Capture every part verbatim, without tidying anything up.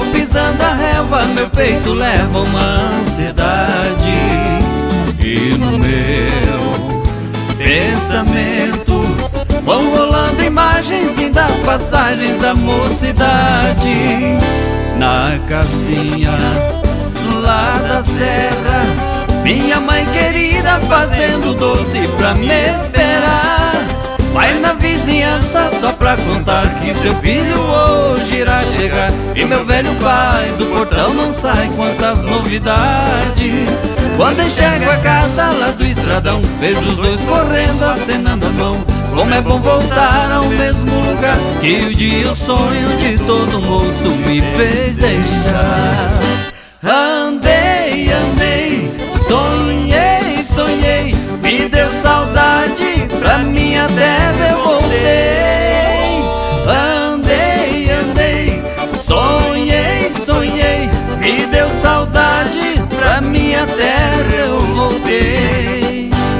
pisando a relva, meu peito leva uma ansiedade. E no meu pensamento vão rolando imagens lindas, passagens da mocidade. Na casinha lá da serra, minha mãe querida fazendo doce pra me esperar. Vai na vizinhança só pra contar que seu filho hoje irá chegar. E meu velho pai do portão não sai, quantas novidades. Quando enxergo a casa lá do estradão, vejo os dois correndo, acenando a mão. Como é bom voltar ao mesmo lugar que o dia o sonho de todo moço me fez deixar. Andei, andei, sonhei, sonhei, me deu saudade, pra minha terra eu voltei. Andei, andei, sonhei, sonhei, me deu saudade, pra minha terra eu voltei.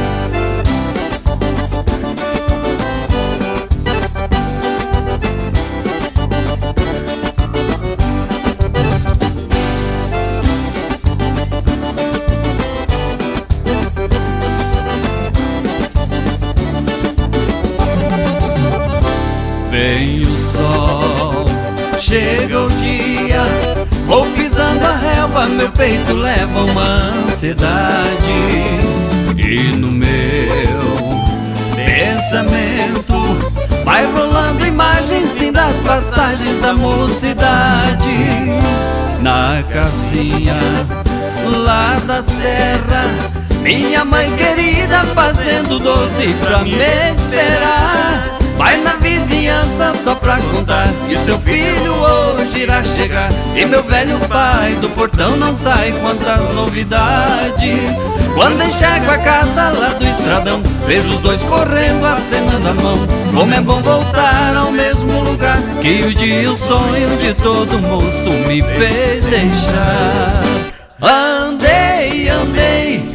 Vem o sol, chega o dia, vou pisando a relva, meu peito leva uma ansiedade. E no meu pensamento vai rolando imagens lindas, passagens da mocidade. Na casinha lá da serra, minha mãe querida fazendo doce pra me esperar. Vai na vizinhança só pra contar que seu filho hoje irá chegar. E meu velho pai do portão não sai, quantas novidades. Quando enxergo a casa lá do estradão, vejo os dois correndo, acenando a mão. Como é bom voltar ao mesmo lugar que o dia o sonho de todo moço me fez deixar. Andei, andei,